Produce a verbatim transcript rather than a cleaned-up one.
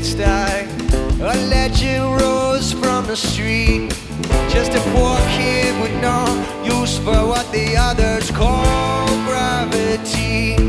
pigsty. A legend rose from the street, just a poor kid with no use for what the others call gravity.